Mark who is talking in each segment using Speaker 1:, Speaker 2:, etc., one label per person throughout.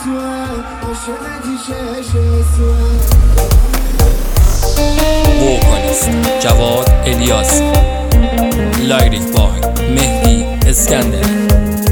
Speaker 1: ووکالیست جواد الیاسی، لایریک بای مهدی اسکندری.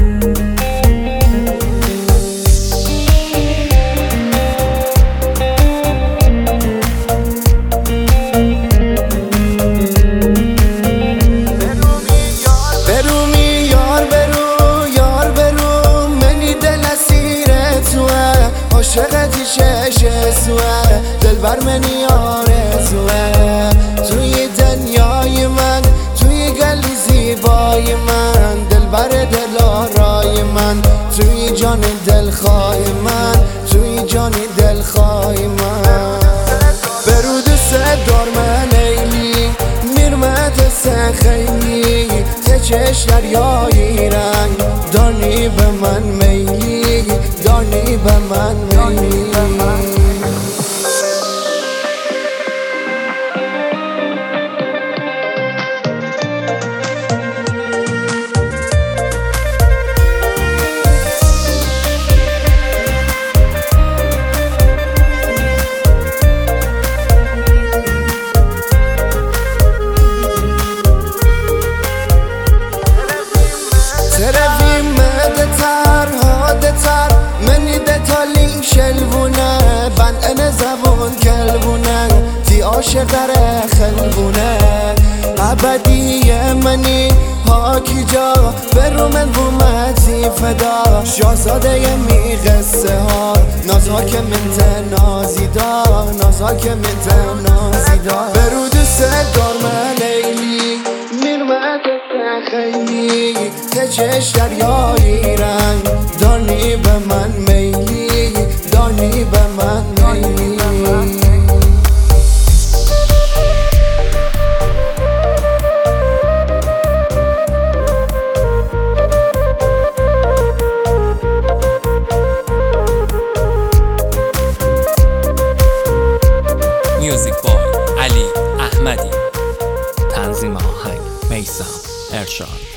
Speaker 2: عاشقتی سوه دلبر منی آرزوه توی دنیای من، توی گلی زیبای من، دلبر دلارای من، توی جان دلخواه من، توی جان دلخواه من. برو دوست دار من لیلی میرمت خیلی ته چش دریایی رنگ دانی به من میلی، دانی به من میلی. بند ان زبون کلبونه تی عاشق داره خلبونه ابدی منی هاکی جا برو من بومتی فدا شاهزاده می قصه ها نازها که من تنازیدا، نازها که من تنازیدا. برو دوست دار من لیلی میرمت خیلی ته چش دریایی رنگ دانی به من میلی، دانی به من میلی.
Speaker 1: میوزیک بای علی احمدی،
Speaker 3: تنظیم آهنگ میثم ارشاد.